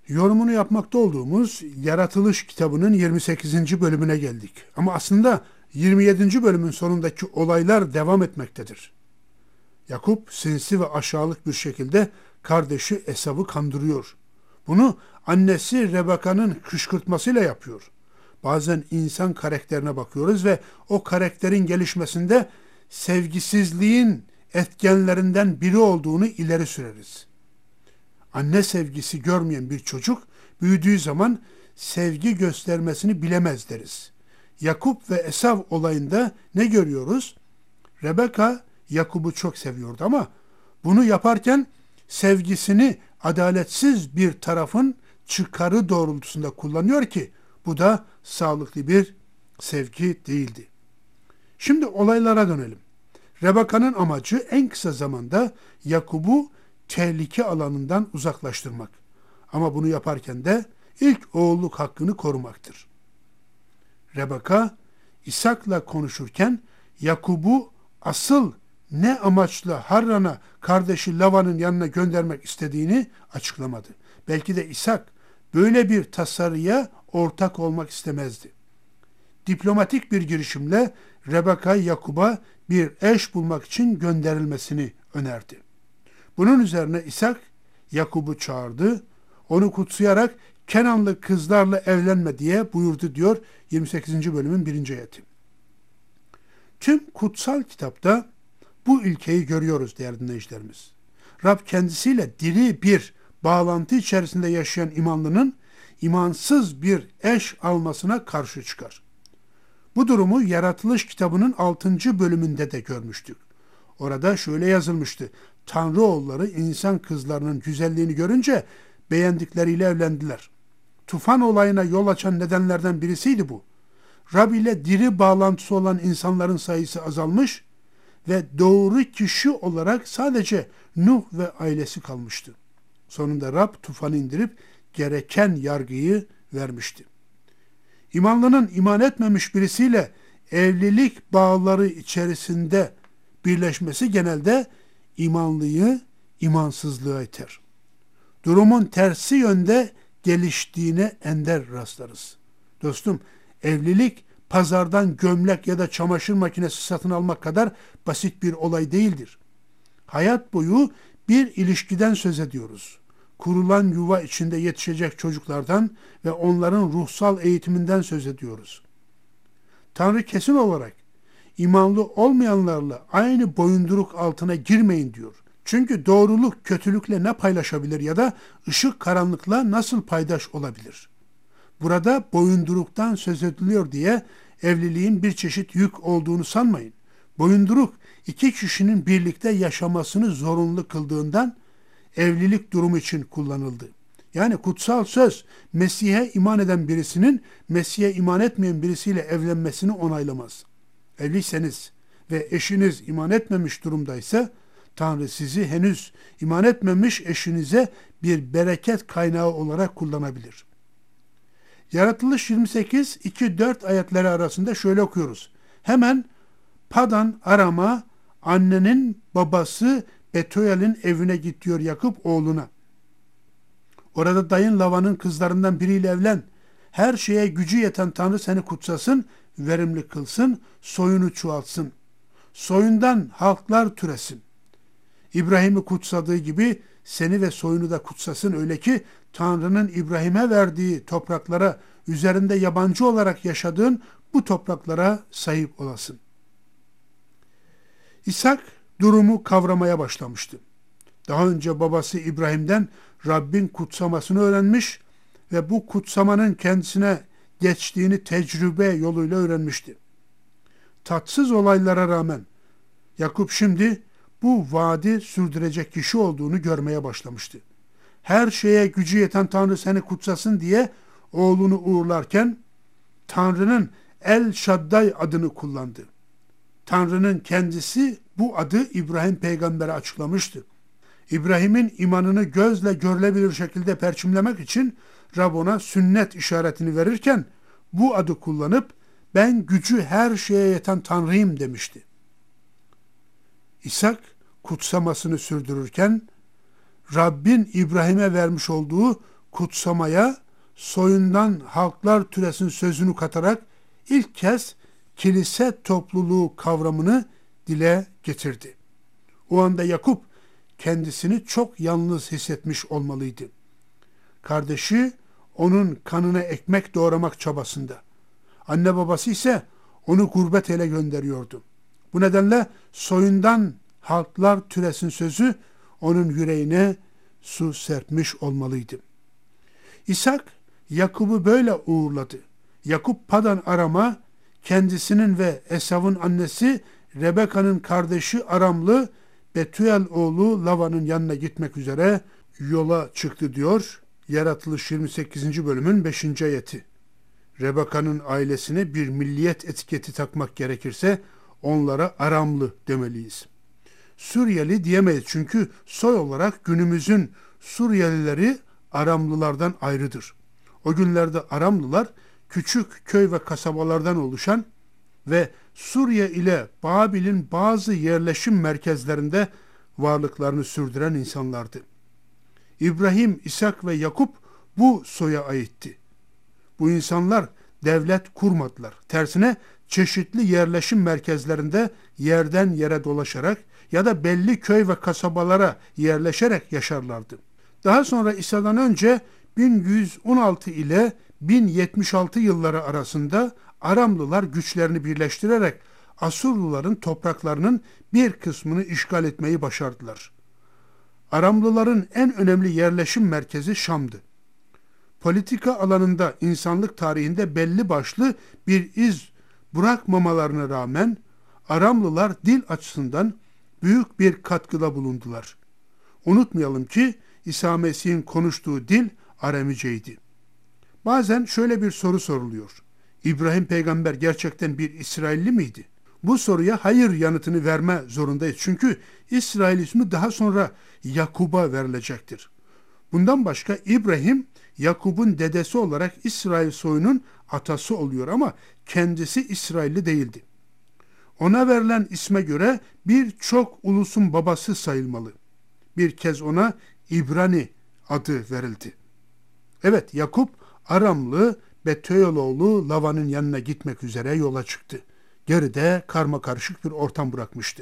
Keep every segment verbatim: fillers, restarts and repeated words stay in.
Yorumunu yapmakta olduğumuz Yaratılış kitabının yirmi sekizinci bölümüne geldik. Ama aslında yirmi yedinci bölümün sonundaki olaylar devam etmektedir. Yakup sinsi ve aşağılık bir şekilde kardeşi Esav'ı kandırıyor. Bunu annesi Rebeka'nın kışkırtmasıyla yapıyor. Bazen insan karakterine bakıyoruz ve o karakterin gelişmesinde sevgisizliğin etkenlerinden biri olduğunu ileri süreriz. Anne sevgisi görmeyen bir çocuk büyüdüğü zaman sevgi göstermesini bilemez deriz. Yakup ve Esav olayında ne görüyoruz? Rebeka Yakup'u çok seviyordu ama bunu yaparken sevgisini adaletsiz bir tarafın çıkarı doğrultusunda kullanıyor ki bu da sağlıklı bir sevgi değildi. Şimdi olaylara dönelim. Rebeka'nın amacı en kısa zamanda Yakup'u tehlike alanından uzaklaştırmak. Ama bunu yaparken de ilk oğulluk hakkını korumaktır. Rebeka, İshak'la konuşurken Yakup'u asıl ne amaçla Harran'a kardeşi Lavan'ın yanına göndermek istediğini açıklamadı. Belki de İshak böyle bir tasarıya ortak olmak istemezdi. Diplomatik bir girişimle Rebeka Yakup'a bir eş bulmak için gönderilmesini önerdi. Bunun üzerine İshak Yakup'u çağırdı. Onu kutsayarak Kenanlı kızlarla evlenme diye buyurdu diyor yirmi sekizinci bölümün birinci ayeti. Tüm kutsal kitapta bu ilkeyi görüyoruz değerli dinleyicilerimiz. Rab kendisiyle diri bir bağlantı içerisinde yaşayan imanlının imansız bir eş almasına karşı çıkar. Bu durumu Yaratılış kitabının altıncı bölümünde de görmüştük. Orada şöyle yazılmıştı. Tanrı oğulları insan kızlarının güzelliğini görünce beğendikleriyle evlendiler. Tufan olayına yol açan nedenlerden birisiydi bu. Rab ile diri bağlantısı olan insanların sayısı azalmış ve doğru kişi olarak sadece Nuh ve ailesi kalmıştı. Sonunda Rab tufanı indirip gereken yargıyı vermişti. İmanlının iman etmemiş birisiyle evlilik bağları içerisinde birleşmesi genelde imanlıyı imansızlığa iter. Durumun tersi yönde geliştiğine ender rastlarız. Dostum, evlilik pazardan gömlek ya da çamaşır makinesi satın almak kadar basit bir olay değildir. Hayat boyu bir ilişkiden söz ediyoruz. Kurulan yuva içinde yetişecek çocuklardan ve onların ruhsal eğitiminden söz ediyoruz. Tanrı kesin olarak imanlı olmayanlarla aynı boyunduruk altına girmeyin diyor. Çünkü doğruluk kötülükle ne paylaşabilir ya da ışık karanlıkla nasıl paydaş olabilir? Burada boyunduruktan söz ediliyor diye evliliğin bir çeşit yük olduğunu sanmayın. Boyunduruk iki kişinin birlikte yaşamasını zorunlu kıldığından evlilik durumu için kullanıldı. Yani kutsal söz Mesih'e iman eden birisinin Mesih'e iman etmeyen birisiyle evlenmesini onaylamaz. Evliyseniz ve eşiniz iman etmemiş durumdaysa Tanrı sizi henüz iman etmemiş eşinize bir bereket kaynağı olarak kullanabilir. Yaratılış yirmi sekiz iki dört ayetleri arasında şöyle okuyoruz. Hemen Padan Aram'a annenin babası Betuel'in evine git diyor Yakup oğluna. Orada dayın Lavan'ın kızlarından biriyle evlen. Her şeye gücü yeten Tanrı seni kutsasın, verimli kılsın, soyunu çoğaltsın. Soyundan halklar türesin. İbrahim'i kutsadığı gibi seni ve soyunu da kutsasın öyle ki Tanrı'nın İbrahim'e verdiği topraklara üzerinde yabancı olarak yaşadığın bu topraklara sahip olasın. İshak durumu kavramaya başlamıştı. Daha önce babası İbrahim'den Rabbin kutsamasını öğrenmiş ve bu kutsamanın kendisine geçtiğini tecrübe yoluyla öğrenmişti. Tatsız olaylara rağmen Yakup şimdi bu vaadi sürdürecek kişi olduğunu görmeye başlamıştı. Her şeye gücü yeten Tanrı seni kutsasın diye oğlunu uğurlarken Tanrı'nın El Şadday adını kullandı. Tanrı'nın kendisi bu adı İbrahim peygambere açıklamıştı. İbrahim'in imanını gözle görülebilir şekilde perçimlemek için Rab ona sünnet işaretini verirken bu adı kullanıp ben gücü her şeye yeten Tanrıyım demişti. İshak kutsamasını sürdürürken Rabbin İbrahim'e vermiş olduğu kutsamaya soyundan halklar türesin sözünü katarak ilk kez kilise topluluğu kavramını dile getirdi. O anda Yakup kendisini çok yalnız hissetmiş olmalıydı. Kardeşi onun kanına ekmek doğramak çabasında. Anne babası ise onu gurbet ele gönderiyordu. Bu nedenle soyundan halklar türesin sözü onun yüreğine su serpmiş olmalıydı. İshak Yakup'u böyle uğurladı. Yakup Padan Aram'a kendisinin ve Esav'ın annesi Rebeka'nın kardeşi Aramlı Betüel oğlu Lavan'ın yanına gitmek üzere yola çıktı diyor. Yaratılış yirmi sekizinci bölümün beşinci ayeti. Rebeka'nın ailesine bir milliyet etiketi takmak gerekirse onlara Aramlı demeliyiz. Suriyeli diyemeyiz çünkü soy olarak günümüzün Suriyelileri Aramlılardan ayrıdır. O günlerde Aramlılar küçük köy ve kasabalardan oluşan ve Suriye ile Babil'in bazı yerleşim merkezlerinde varlıklarını sürdüren insanlardı. İbrahim, İshak ve Yakup bu soya aitti. Bu insanlar devlet kurmadılar. Tersine çeşitli yerleşim merkezlerinde yerden yere dolaşarak ya da belli köy ve kasabalara yerleşerek yaşarlardı. Daha sonra İsa'dan önce bin yüz on altı ile bin yetmiş altı yılları arasında Aramlılar güçlerini birleştirerek Asurluların topraklarının bir kısmını işgal etmeyi başardılar. Aramlıların en önemli yerleşim merkezi Şam'dı. Politika alanında insanlık tarihinde belli başlı bir iz bırakmamalarına rağmen Aramlılar dil açısından büyük bir katkıda bulundular. Unutmayalım ki İsa Mesih'in konuştuğu dil Aramiceydi. Bazen şöyle bir soru soruluyor. İbrahim peygamber gerçekten bir İsrailli miydi? Bu soruya hayır yanıtını verme zorundayız. Çünkü İsrail ismi daha sonra Yakub'a verilecektir. Bundan başka İbrahim, Yakub'un dedesi olarak İsrail soyunun atası oluyor ama kendisi İsrailli değildi. Ona verilen isme göre birçok ulusun babası sayılmalı. Bir kez ona İbrani adı verildi. Evet, Yakup Aramlı Betüeloğlu Lavan'ın yanına gitmek üzere yola çıktı. Geride karmakarışık bir ortam bırakmıştı.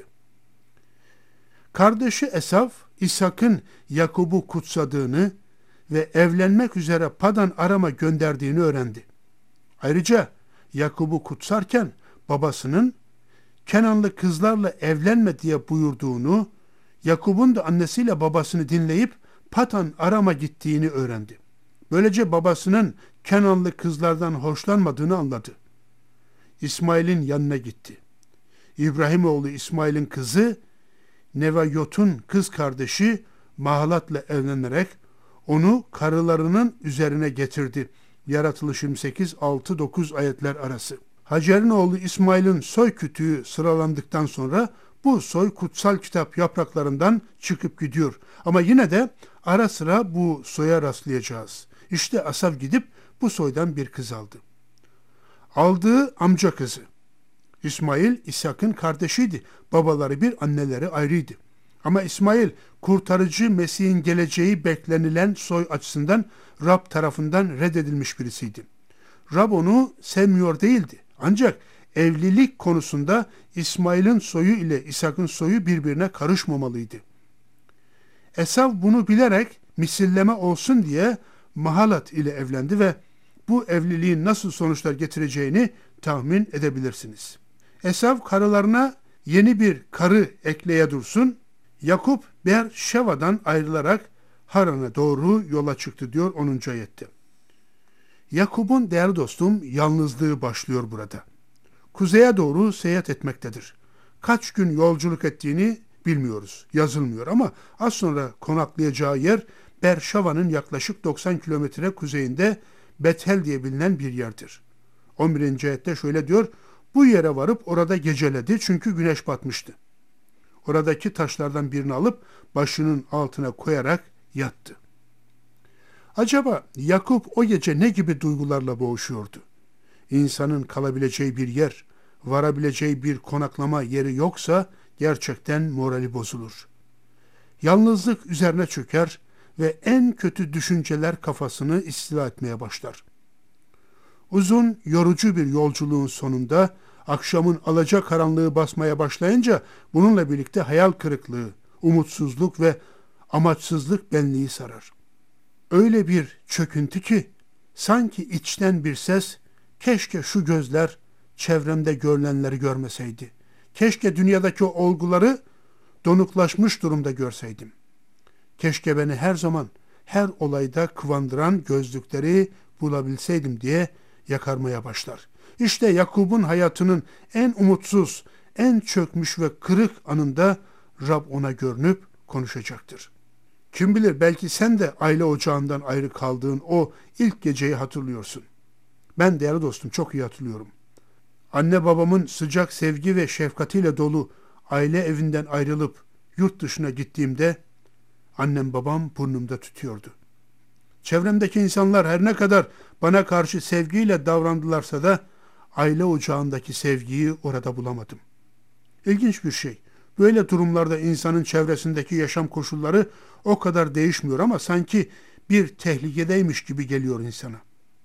Kardeşi Esav, İshak'ın Yakup'u kutsadığını ve evlenmek üzere Padan Aram'a gönderdiğini öğrendi. Ayrıca Yakup'u kutsarken babasının Kenanlı kızlarla evlenme diye buyurduğunu, Yakup'un da annesiyle babasını dinleyip Padan Aram'a gittiğini öğrendi. Böylece babasının Kenanlı kızlardan hoşlanmadığını anladı. İsmail'in yanına gitti. İbrahimoğlu İsmail'in kızı Nevayot'un kız kardeşi Mahalat'la evlenerek onu karılarının üzerine getirdi. Yaratılış yirmi sekiz altı dokuz ayetler arası. Hacer'in oğlu İsmail'in soy kütüğü sıralandıktan sonra bu soy kutsal kitap yapraklarından çıkıp gidiyor. Ama yine de ara sıra bu soya rastlayacağız. İşte Asav gidip bu soydan bir kız aldı. Aldığı amca kızı. İsmail, İshak'ın kardeşiydi. Babaları bir, anneleri ayrıydı. Ama İsmail, kurtarıcı Mesih'in geleceği beklenilen soy açısından Rab tarafından reddedilmiş birisiydi. Rab onu sevmiyor değildi. Ancak evlilik konusunda İsmail'in soyu ile İshak'ın soyu birbirine karışmamalıydı. Esav bunu bilerek misilleme olsun diye Mahalat ile evlendi ve bu evliliğin nasıl sonuçlar getireceğini tahmin edebilirsiniz. Esav karılarına yeni bir karı ekleye dursun. Yakup Beer-Şeva'dan ayrılarak Haran'a doğru yola çıktı diyor onuncu ayette. Yakup'un değerli dostum yalnızlığı başlıyor burada. Kuzeye doğru seyahat etmektedir. Kaç gün yolculuk ettiğini bilmiyoruz, yazılmıyor ama az sonra konaklayacağı yer Beer-Şeva'nın yaklaşık doksan kilometre kuzeyinde Bethel diye bilinen bir yerdir. on birinci ayette şöyle diyor, bu yere varıp orada geceledi çünkü güneş batmıştı. Oradaki taşlardan birini alıp başının altına koyarak yattı. Acaba Yakup o gece ne gibi duygularla boğuşuyordu? İnsanın kalabileceği bir yer, varabileceği bir konaklama yeri yoksa gerçekten morali bozulur. Yalnızlık üzerine çöker ve en kötü düşünceler kafasını istila etmeye başlar. Uzun, yorucu bir yolculuğun sonunda akşamın alacakaranlığı basmaya başlayınca bununla birlikte hayal kırıklığı, umutsuzluk ve amaçsızlık benliği sarar. Öyle bir çöküntü ki sanki içten bir ses, keşke şu gözler çevremde görülenleri görmeseydi. Keşke dünyadaki olguları donuklaşmış durumda görseydim. Keşke beni her zaman, her olayda kıvandıran gözlükleri bulabilseydim diye yakarmaya başlar. İşte Yakup'un hayatının en umutsuz, en çökmüş ve kırık anında Rab ona görünüp konuşacaktır. Kim bilir, belki sen de aile ocağından ayrı kaldığın o ilk geceyi hatırlıyorsun. Ben değerli dostum çok iyi hatırlıyorum. Anne babamın sıcak sevgi ve şefkatiyle dolu aile evinden ayrılıp yurt dışına gittiğimde annem babam burnumda tütüyordu. Çevremdeki insanlar her ne kadar bana karşı sevgiyle davrandılarsa da aile ocağındaki sevgiyi orada bulamadım. İlginç bir şey. Böyle durumlarda insanın çevresindeki yaşam koşulları o kadar değişmiyor ama sanki bir tehlikedeymiş gibi geliyor insana.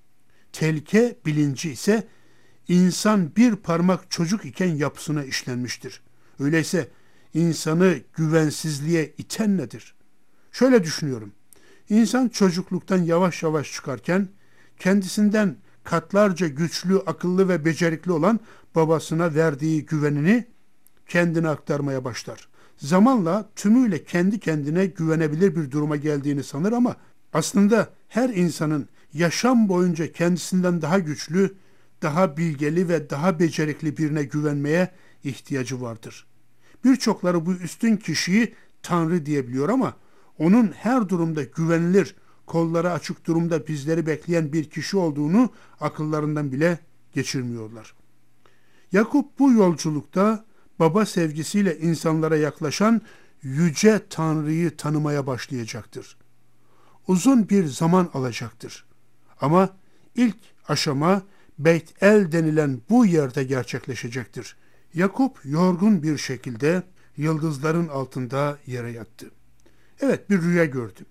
Tehlike bilinci ise insan bir parmak çocuk iken yapısına işlenmiştir. Öyleyse insanı güvensizliğe iten nedir? Şöyle düşünüyorum. İnsan çocukluktan yavaş yavaş çıkarken kendisinden katlarca güçlü, akıllı ve becerikli olan babasına verdiği güvenini kendine aktarmaya başlar. Zamanla tümüyle kendi kendine güvenebilir bir duruma geldiğini sanır ama aslında her insanın yaşam boyunca kendisinden daha güçlü, daha bilgeli ve daha becerikli birine güvenmeye ihtiyacı vardır. Birçokları bu üstün kişiyi Tanrı diyebiliyor ama onun her durumda güvenilir, kolları açık durumda bizleri bekleyen bir kişi olduğunu akıllarından bile geçirmiyorlar. Yakup bu yolculukta baba sevgisiyle insanlara yaklaşan yüce Tanrı'yı tanımaya başlayacaktır. Uzun bir zaman alacaktır. Ama ilk aşama Beyt El denilen bu yerde gerçekleşecektir. Yakup yorgun bir şekilde yıldızların altında yere yattı. Evet, bir rüya gördü.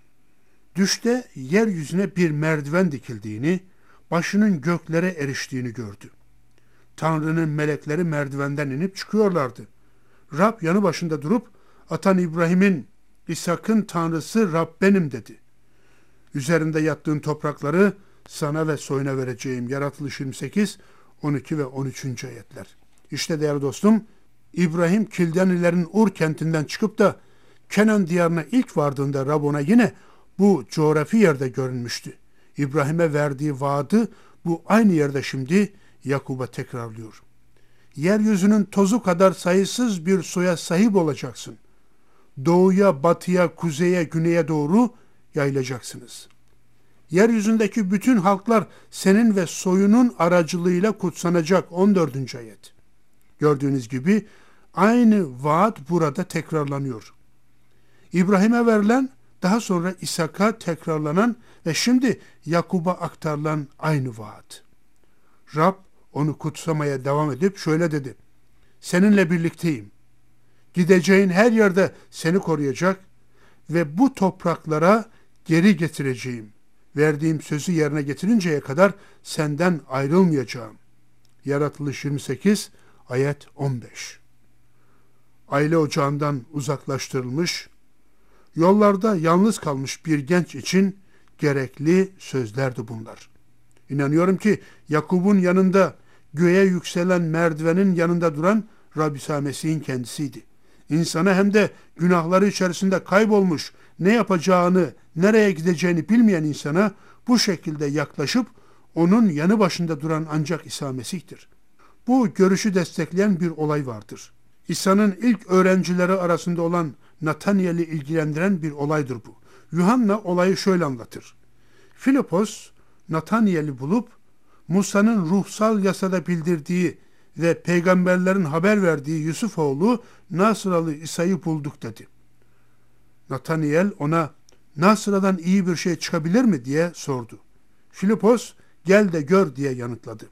Düşte yeryüzüne bir merdiven dikildiğini, başının göklere eriştiğini gördü. Tanrı'nın melekleri merdivenden inip çıkıyorlardı. Rab yanı başında durup, atan İbrahim'in, İshak'ın Tanrısı Rab benim dedi. Üzerinde yattığın toprakları sana ve soyuna vereceğim. Yaratılış yirmi sekiz, on iki ve on üçüncü ayetler. İşte değerli dostum, İbrahim Kildanilerin Ur kentinden çıkıp da Kenan diyarına ilk vardığında Rab ona yine bu coğrafi yerde görünmüştü. İbrahim'e verdiği vaadi bu aynı yerde şimdi Yakup'a tekrarlıyor. Yeryüzünün tozu kadar sayısız bir soya sahip olacaksın. Doğuya, batıya, kuzeye, güneye doğru yayılacaksınız. Yeryüzündeki bütün halklar senin ve soyunun aracılığıyla kutsanacak. on dördüncü ayet. Gördüğünüz gibi aynı vaat burada tekrarlanıyor. İbrahim'e verilen, daha sonra İshak'a tekrarlanan ve şimdi Yakup'a aktarılan aynı vaat. Rab onu kutsamaya devam edip şöyle dedi. Seninle birlikteyim. Gideceğin her yerde seni koruyacak ve bu topraklara geri getireceğim. Verdiğim sözü yerine getirinceye kadar senden ayrılmayacağım. Yaratılış yirmi sekiz, ayet on beş. Aile ocağından uzaklaştırılmış, yollarda yalnız kalmış bir genç için gerekli sözlerdi bunlar. İnanıyorum ki Yakup'un yanında, göğe yükselen merdivenin yanında duran Rab İsa Mesih'in kendisiydi. İnsana hem de günahları içerisinde kaybolmuş, ne yapacağını, nereye gideceğini bilmeyen insana bu şekilde yaklaşıp onun yanı başında duran ancak İsa Mesih'tir. Bu görüşü destekleyen bir olay vardır. İsa'nın ilk öğrencileri arasında olan Nathaniel'i ilgilendiren bir olaydır bu. Yuhanna olayı şöyle anlatır. Filipos, Nathaniel'i bulup Musa'nın ruhsal yasada bildirdiği ve peygamberlerin haber verdiği Yusuf oğlu Nasıralı İsa'yı bulduk dedi. Nathaniel ona Nasıra'dan iyi bir şey çıkabilir mi diye sordu. Filipos gel de gör diye yanıtladı.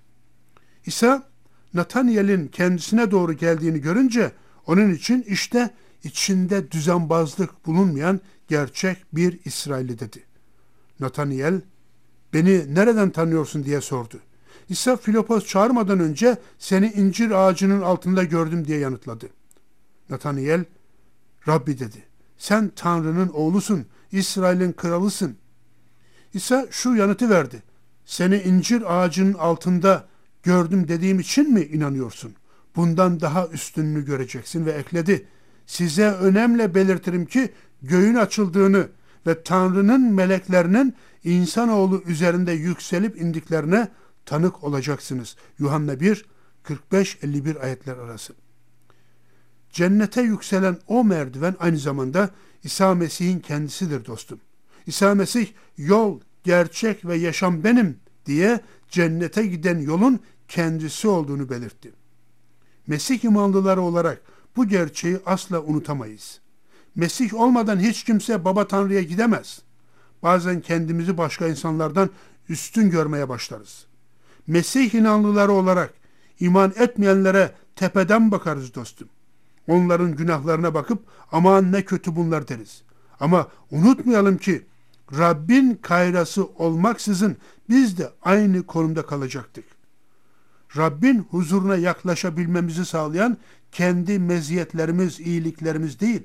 İsa Nathaniel'in kendisine doğru geldiğini görünce onun için işte içinde düzenbazlık bulunmayan gerçek bir İsrailli dedi. Nathaniel, beni nereden tanıyorsun diye sordu. İsa Filipos çağırmadan önce seni incir ağacının altında gördüm diye yanıtladı. Nathaniel, Rabbi dedi, sen Tanrı'nın oğlusun, İsrail'in kralısın. İsa şu yanıtı verdi. Seni incir ağacının altında gördüm dediğim için mi inanıyorsun? Bundan daha üstününü göreceksin ve ekledi. Size önemli belirtirim ki göğün açıldığını ve Tanrı'nın meleklerinin insanoğlu üzerinde yükselip indiklerine tanık olacaksınız. Yuhanna bir, kırk beş elli bir ayetler arası. Cennete yükselen o merdiven aynı zamanda İsa Mesih'in kendisidir dostum. İsa Mesih yol, gerçek ve yaşam benim diye cennete giden yolun kendisi olduğunu belirtti. Mesih imanlıları olarak bu gerçeği asla unutamayız. Mesih olmadan hiç kimse Baba Tanrı'ya gidemez. Bazen kendimizi başka insanlardan üstün görmeye başlarız. Mesih inanlıları olarak iman etmeyenlere tepeden bakarız dostum. Onların günahlarına bakıp aman ne kötü bunlar deriz. Ama unutmayalım ki Rabbin kayrası olmaksızın biz de aynı konumda kalacaktık. Rabbin huzuruna yaklaşabilmemizi sağlayan kendi meziyetlerimiz, iyiliklerimiz değil.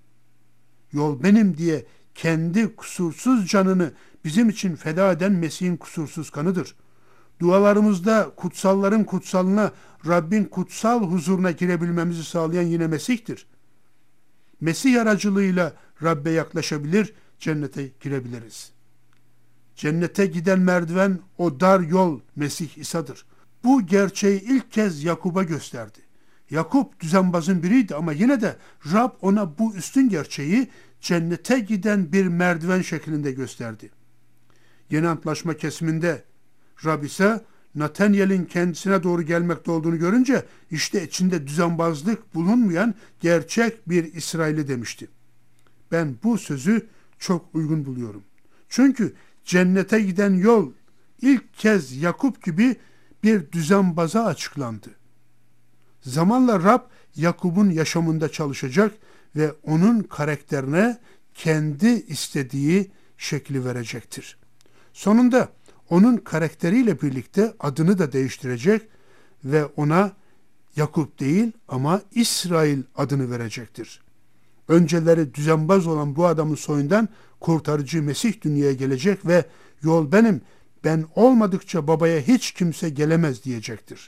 Yol benim diye kendi kusursuz canını bizim için feda eden Mesih'in kusursuz kanıdır. Dualarımızda kutsalların kutsalına, Rabbin kutsal huzuruna girebilmemizi sağlayan yine Mesih'tir. Mesih aracılığıyla Rabbe yaklaşabilir, cennete girebiliriz. Cennete giden merdiven, o dar yol Mesih İsa'dır. Bu gerçeği ilk kez Yakup'a gösterdi. Yakup düzenbazın biriydi ama yine de Rab ona bu üstün gerçeği cennete giden bir merdiven şeklinde gösterdi. Yeni Antlaşma kesiminde Rab ise Nathaniel'in kendisine doğru gelmekte olduğunu görünce işte içinde düzenbazlık bulunmayan gerçek bir İsrailli demişti. Ben bu sözü çok uygun buluyorum. Çünkü cennete giden yol ilk kez Yakup gibi bir düzenbaza açıklandı. Zamanla Rab Yakup'un yaşamında çalışacak ve onun karakterine kendi istediği şekli verecektir. Sonunda onun karakteriyle birlikte adını da değiştirecek ve ona Yakup değil ama İsrail adını verecektir. Önceleri düzenbaz olan bu adamın soyundan kurtarıcı Mesih dünyaya gelecek ve yol benim, ben olmadıkça babaya hiç kimse gelemez diyecektir.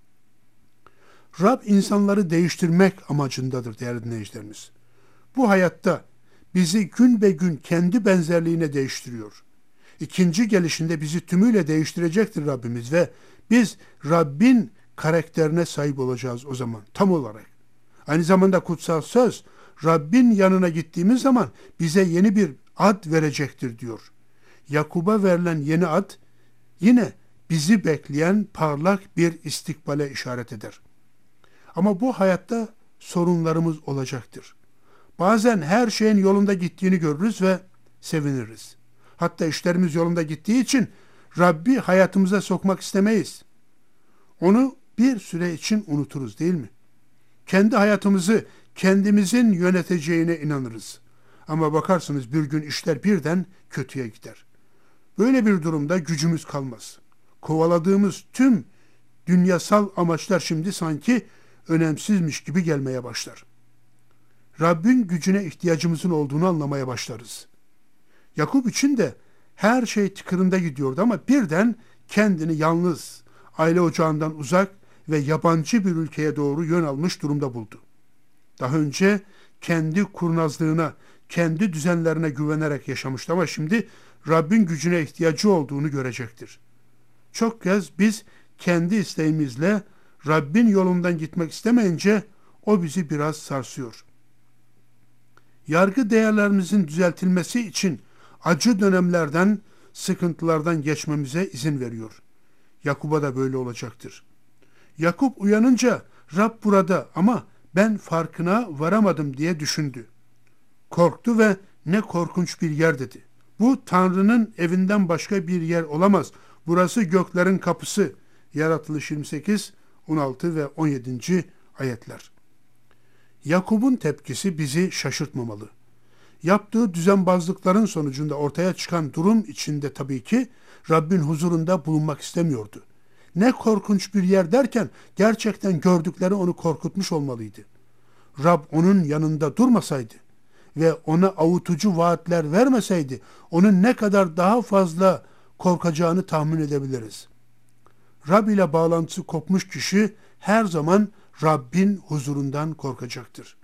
Rab insanları değiştirmek amacındadır değerli dinleyicilerimiz. Bu hayatta bizi gün be gün kendi benzerliğine değiştiriyor. İkinci gelişinde bizi tümüyle değiştirecektir Rabbimiz ve biz Rabbin karakterine sahip olacağız o zaman tam olarak. Aynı zamanda kutsal söz Rabbin yanına gittiğimiz zaman bize yeni bir ad verecektir diyor. Yakup'a verilen yeni ad yine bizi bekleyen parlak bir istikbale işaret eder. Ama bu hayatta sorunlarımız olacaktır. Bazen her şeyin yolunda gittiğini görürüz ve seviniriz. Hatta işlerimiz yolunda gittiği için Rabbi hayatımıza sokmak istemeyiz. Onu bir süre için unuturuz değil mi? Kendi hayatımızı kendimizin yöneteceğine inanırız. Ama bakarsınız bir gün işler birden kötüye gider. Böyle bir durumda gücümüz kalmaz. Kovaladığımız tüm dünyasal amaçlar şimdi sanki önemsizmiş gibi gelmeye başlar. Rabbin gücüne ihtiyacımızın olduğunu anlamaya başlarız. Yakup için de her şey tıkırında gidiyordu ama birden kendini yalnız, aile ocağından uzak ve yabancı bir ülkeye doğru yön almış durumda buldu. Daha önce kendi kurnazlığına, kendi düzenlerine güvenerek yaşamıştı ama şimdi Rabbin gücüne ihtiyacı olduğunu görecektir. Çok kez biz kendi isteğimizle Rabbin yolundan gitmek istemeyince o bizi biraz sarsıyor. Yargı değerlerimizin düzeltilmesi için acı dönemlerden, sıkıntılardan geçmemize izin veriyor. Yakup'a da böyle olacaktır. Yakup uyanınca Rab burada ama ben farkına varamadım diye düşündü. Korktu ve ne korkunç bir yer dedi. Bu Tanrı'nın evinden başka bir yer olamaz. Burası göklerin kapısı. Yaratılış yirmi sekiz, on altı ve on yedinci ayetler. Yakup'un tepkisi bizi şaşırtmamalı. Yaptığı düzenbazlıkların sonucunda ortaya çıkan durum içinde tabii ki Rabbin huzurunda bulunmak istemiyordu. Ne korkunç bir yer derken gerçekten gördükleri onu korkutmuş olmalıydı. Rab onun yanında durmasaydı ve ona avutucu vaatler vermeseydi onun ne kadar daha fazla korkacağını tahmin edebiliriz. Rab ile bağlantısı kopmuş kişi her zaman Rabbin huzurundan korkacaktır.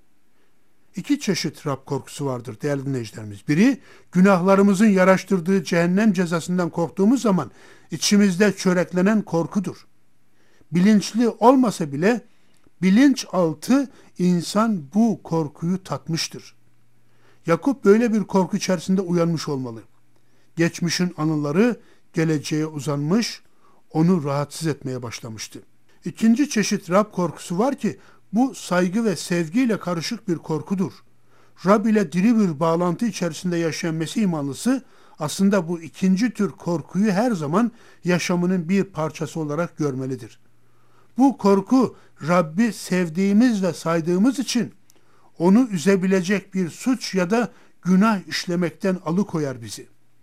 İki çeşit Rab korkusu vardır değerli dinleyicilerimiz. Biri, günahlarımızın yaraştırdığı cehennem cezasından korktuğumuz zaman içimizde çöreklenen korkudur. Bilinçli olmasa bile bilinçaltı insan bu korkuyu tatmıştır. Yakup böyle bir korku içerisinde uyanmış olmalı. Geçmişin anıları geleceğe uzanmış, onu rahatsız etmeye başlamıştı. İkinci çeşit Rab korkusu var ki bu saygı ve sevgiyle karışık bir korkudur. Rab ile diri bir bağlantı içerisinde yaşayan Mesih imanlısı aslında bu ikinci tür korkuyu her zaman yaşamının bir parçası olarak görmelidir. Bu korku Rabbi sevdiğimiz ve saydığımız için onu üzebilecek bir suç ya da günah işlemekten alıkoyar bizi.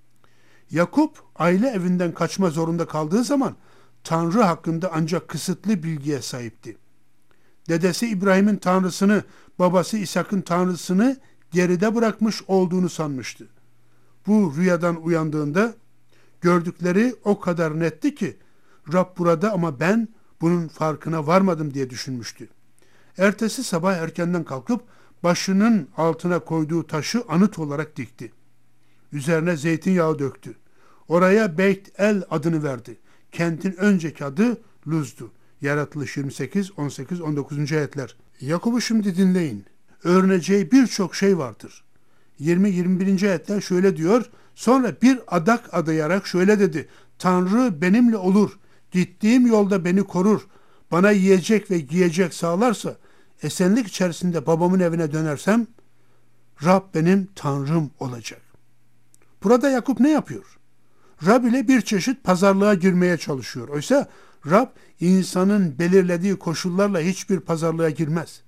Yakup aile evinden kaçma zorunda kaldığı zaman Tanrı hakkında ancak kısıtlı bilgiye sahipti. Dedesi İbrahim'in tanrısını, babası İshak'ın tanrısını geride bırakmış olduğunu sanmıştı. Bu rüyadan uyandığında gördükleri o kadar netti ki Rab burada ama ben bunun farkına varmadım diye düşünmüştü. Ertesi sabah erkenden kalkıp başının altına koyduğu taşı anıt olarak dikti. Üzerine zeytinyağı döktü. Oraya Beyt El adını verdi. Kentin önceki adı Luz'du. Yaratılış yirmi sekiz, on sekiz, on dokuzuncu ayetler. Yakup'u şimdi dinleyin. Öğreneceği birçok şey vardır. yirmi yirmi birinci ayetler şöyle diyor. Sonra bir adak adayarak şöyle dedi. Tanrı benimle olur. Gittiğim yolda beni korur. Bana yiyecek ve giyecek sağlarsa esenlik içerisinde babamın evine dönersem Rab benim Tanrım olacak. Burada Yakup ne yapıyor? Rab ile bir çeşit pazarlığa girmeye çalışıyor. Oysa Rab insanın belirlediği koşullarla hiçbir pazarlığa girmez.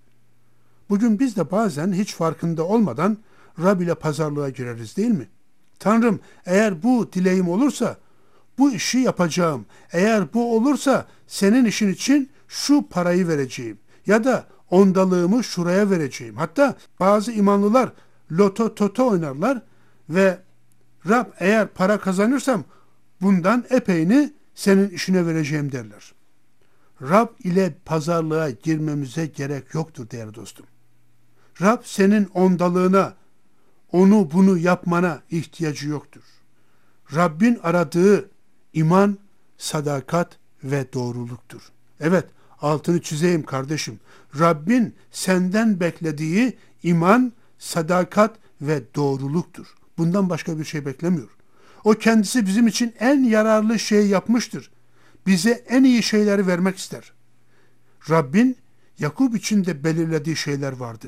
Bugün biz de bazen hiç farkında olmadan Rab ile pazarlığa gireriz değil mi? Tanrım eğer bu dileğim olursa bu işi yapacağım. Eğer bu olursa senin işin için şu parayı vereceğim. Ya da ondalığımı şuraya vereceğim. Hatta bazı imanlılar loto toto oynarlar ve Rab eğer para kazanırsam bundan epeyini senin işine vereceğim derler. Rab ile pazarlığa girmemize gerek yoktur değerli dostum. Rab senin ondalığına, onu bunu yapmana ihtiyacı yoktur. Rabbin aradığı iman, sadakat ve doğruluktur. Evet, altını çizeyim kardeşim. Rabbin senden beklediği iman, sadakat ve doğruluktur. Bundan başka bir şey beklemiyor. O kendisi bizim için en yararlı şeyi yapmıştır. Bize en iyi şeyleri vermek ister. Rabbin Yakup için de belirlediği şeyler vardı.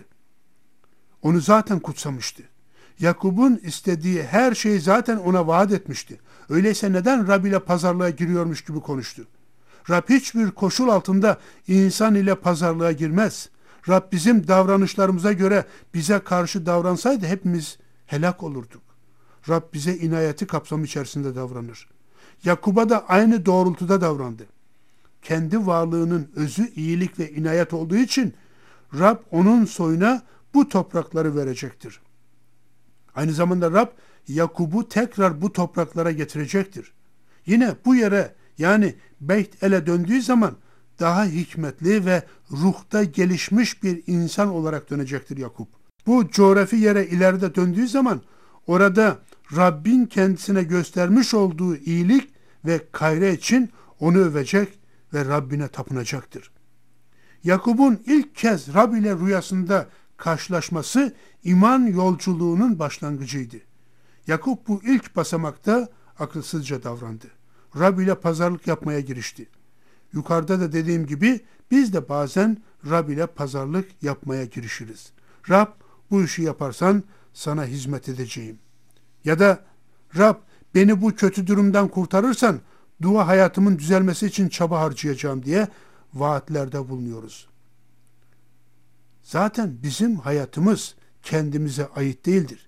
Onu zaten kutsamıştı. Yakup'un istediği her şeyi zaten ona vaat etmişti. Öyleyse neden Rab ile pazarlığa giriyormuş gibi konuştu? Rab hiçbir koşul altında insan ile pazarlığa girmez. Rab bizim davranışlarımıza göre bize karşı davransaydı hepimiz helak olurduk. Rab bize inayeti kapsamı içerisinde davranır. Yakup'a da aynı doğrultuda davrandı. Kendi varlığının özü iyilik ve inayet olduğu için Rab onun soyuna bu toprakları verecektir. Aynı zamanda Rab Yakup'u tekrar bu topraklara getirecektir. Yine bu yere yani Beyt El'e döndüğü zaman daha hikmetli ve ruhta gelişmiş bir insan olarak dönecektir Yakup. Bu coğrafi yere ileride döndüğü zaman orada Rabbin kendisine göstermiş olduğu iyilik ve gayret için onu övecek ve Rabbine tapınacaktır. Yakup'un ilk kez Rab ile rüyasında karşılaşması iman yolculuğunun başlangıcıydı. Yakup bu ilk basamakta akılsızca davrandı. Rab ile pazarlık yapmaya girişti. Yukarıda da dediğim gibi biz de bazen Rab ile pazarlık yapmaya girişiriz. Rab bu işi yaparsan sana hizmet edeceğim. Ya da Rab beni bu kötü durumdan kurtarırsan dua hayatımın düzelmesi için çaba harcayacağım diye vaatlerde bulunuyoruz. Zaten bizim hayatımız kendimize ait değildir.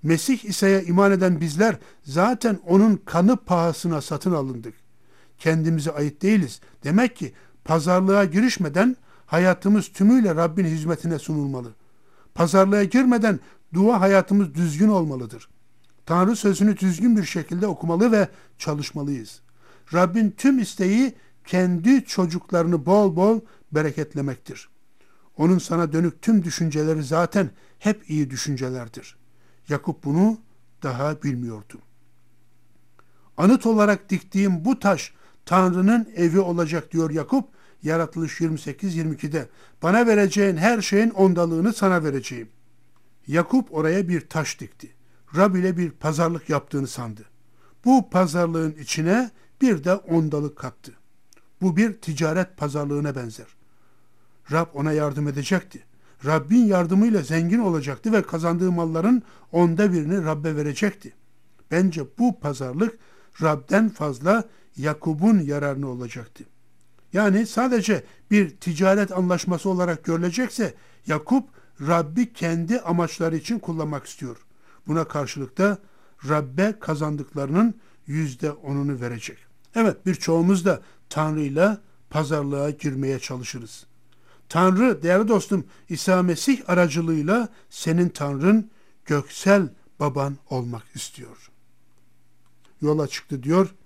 Mesih İsa'ya iman eden bizler zaten onun kanı pahasına satın alındık. Kendimize ait değiliz. Demek ki pazarlığa girişmeden hayatımız tümüyle Rabbin hizmetine sunulmalı. Pazarlığa girmeden dua hayatımız düzgün olmalıdır. Tanrı sözünü düzgün bir şekilde okumalı ve çalışmalıyız. Rabbin tüm isteği kendi çocuklarını bol bol bereketlemektir. Onun sana dönük tüm düşünceleri zaten hep iyi düşüncelerdir. Yakup bunu daha bilmiyordu. Anıt olarak diktiğim bu taş Tanrı'nın evi olacak diyor Yakup, Yaratılış yirmi sekiz yirmi ikide. Bana vereceğin her şeyin ondalığını sana vereceğim. Yakup oraya bir taş dikti. Rab ile bir pazarlık yaptığını sandı. Bu pazarlığın içine bir de ondalık kattı. Bu bir ticaret pazarlığına benzer. Rab ona yardım edecekti. Rabbin yardımıyla zengin olacaktı ve kazandığı malların onda birini Rabbe verecekti. Bence bu pazarlık Rab'den fazla Yakup'un yararına olacaktı. Yani sadece bir ticaret anlaşması olarak görülecekse Yakup Rabbi kendi amaçları için kullanmak istiyor. Buna karşılık da Rabbe kazandıklarının yüzde onunu verecek. Evet, birçoğumuz da Tanrı'yla pazarlığa girmeye çalışırız. Tanrı, değerli dostum, İsa Mesih aracılığıyla senin Tanrın, göksel baban olmak istiyor. Yola çıktı diyor.